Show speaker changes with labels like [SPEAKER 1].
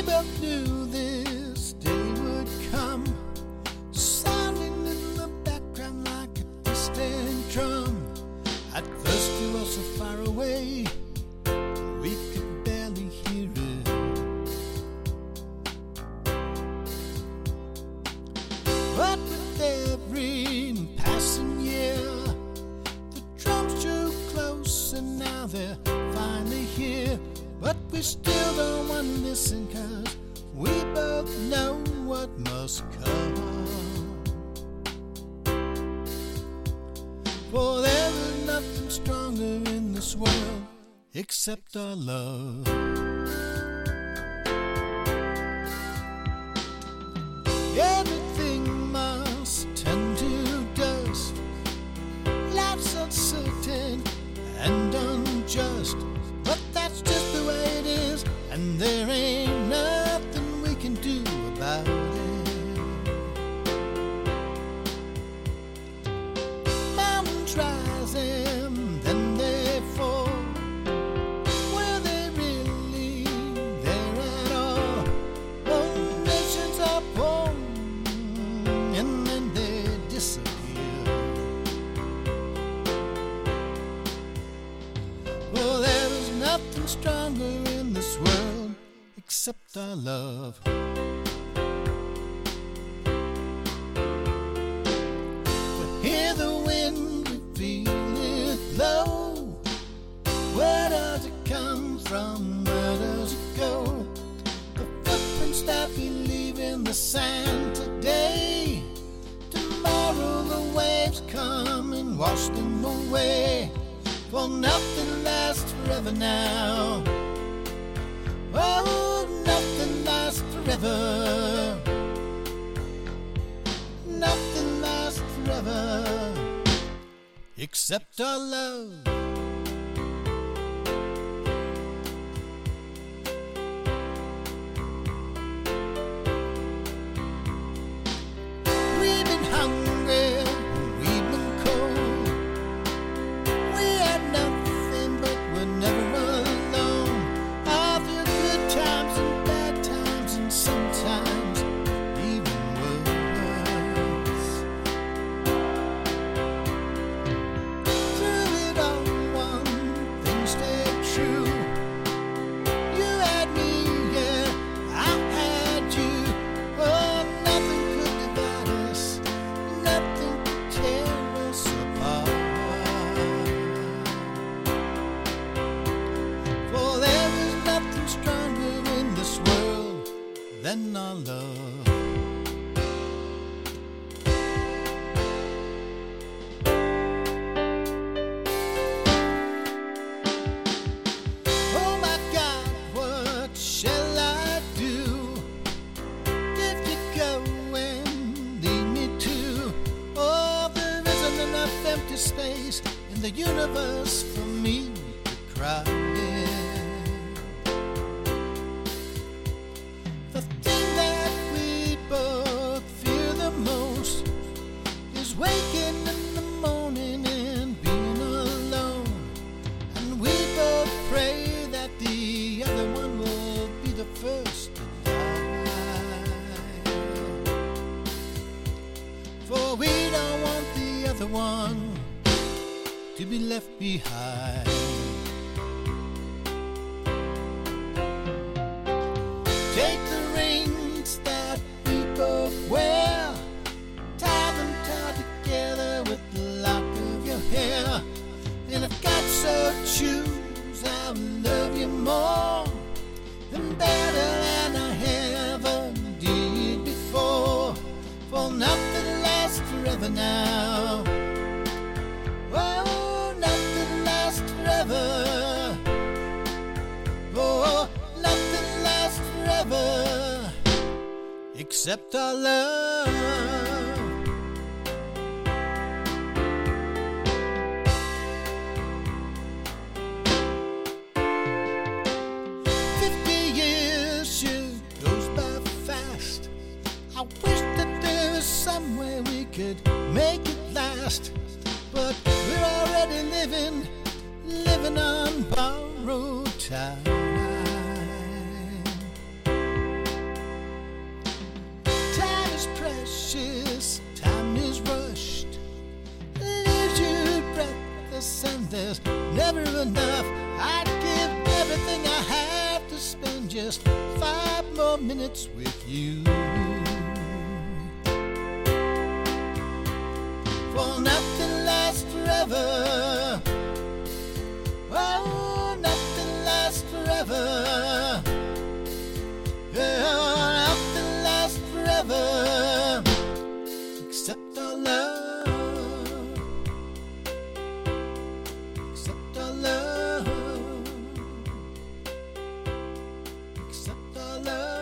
[SPEAKER 1] both knew this day would come, sounding in the background like a distant drum. At first it was so far away, we could barely hear it. But with every passing year, the drums drew close and now they're finally here. But we still don't want to listen, 'cause we both know what must come. For there is nothing stronger in this world except our love. Everything must turn to dust. Life's uncertain and unjust, but that's just the way it is, and there ain't nothing we can do about it. Mountains rise and then they fall. Were they really there at all? Oh, nations are born and then they disappear. Well, there is nothing stronger in this world except our love. But hear the wind, we feel it blow. Where does it come from? Where does it go? The footprints that we leave in the sand today, tomorrow the waves come and wash them away. Well, nothing lasts forever now. Oh, nothing lasts forever. Nothing lasts forever except our love. We've been hungry, we've been cold. We had nothing, but we're never alone. All through good times and bad times, and sometimes even worse. Through it all, one thing stayed true. You had me, yeah, I had you. Oh, nothing could divide us, nothing could tear us apart. For there is nothing stronger in this world than our love. Oh my God, what shall I do if you go and leave me too? Oh, there isn't enough empty space in the universe for me to cry in. The thing that we both fear the most is waking in the morning and being alone. And we both pray that the other one will be the first to die. For we don't want the other one to be left behind. Take the rings that we both wear, tie them tight together with the lock of your hair. And if God so choose, I'll love you more and better than I ever did before. For nothing lasts forever now. Oh, nothing lasts forever. Oh, nothing lasts forever except our love. 50 years sure goes by fast. I wish that there was some way we could make it last. But we're already living on borrowed time. enough. I'd give everything I have to spend just 5 more minutes with you. For nothing lasts forever. Oh, nothing lasts forever. Yeah, nothing lasts forever except our love. Except our love. Except our love.